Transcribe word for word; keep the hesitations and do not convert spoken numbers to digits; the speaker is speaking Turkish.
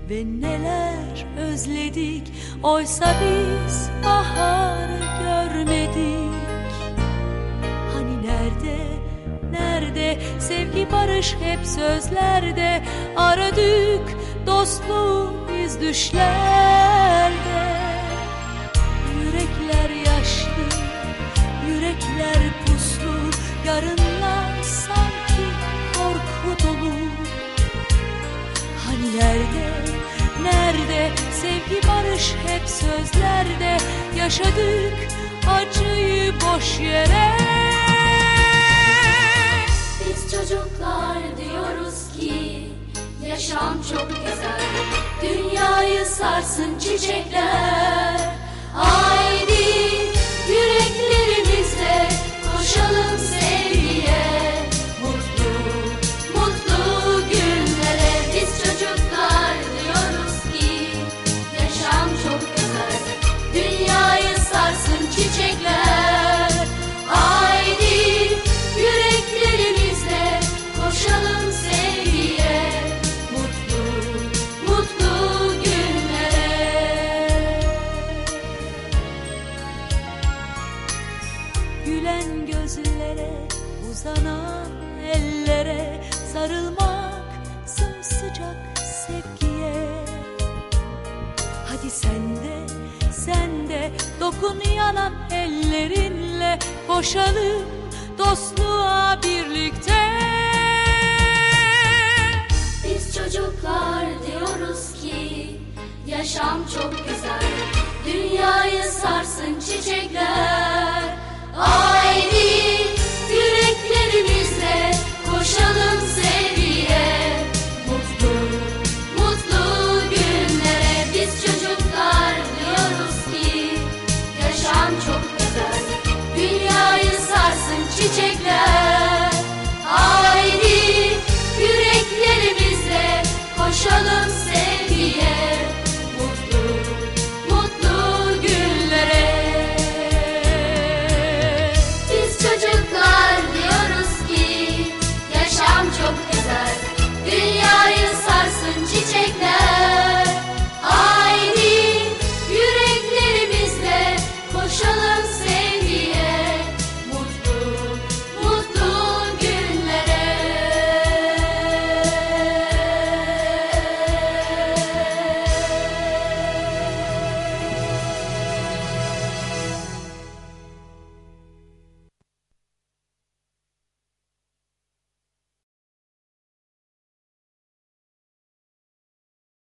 ve neler özledik. Oysa biz baharı görmedik. Hani nerede, nerede sevgi barış hep sözlerde, aradık dostluğu biz düşlerde. Yürekler yaşlı, yürekler puslu, yarınlar sanki korku dolu. Hani nerede, nerede sevgi barış hep sözlerde, yaşadık acıyı boş yere. Biz çocuklar diyoruz ki yaşam çok güzel, dünyayı sarsın çiçekler. Haydi yüreklerimizle koşalım sevgiye, mutlu mutlu günlere. Biz çocuklar diyoruz ki yaşam çok güzel, dünyayı sarsın çiçekler. Haydi yüreklerimizle koşalım sevgiye, mutlu mutlu günlere. Gülen gözlere, uzanan ellere, sarılmak sımsıcak sevgiye. Hadi sen de, sen de dokun yanan ellerinle, koşalım dostluğa birlikte. Biz çocuklar diyoruz ki yaşam çok güzel, dünyayı sarsın çiçekler. Haydi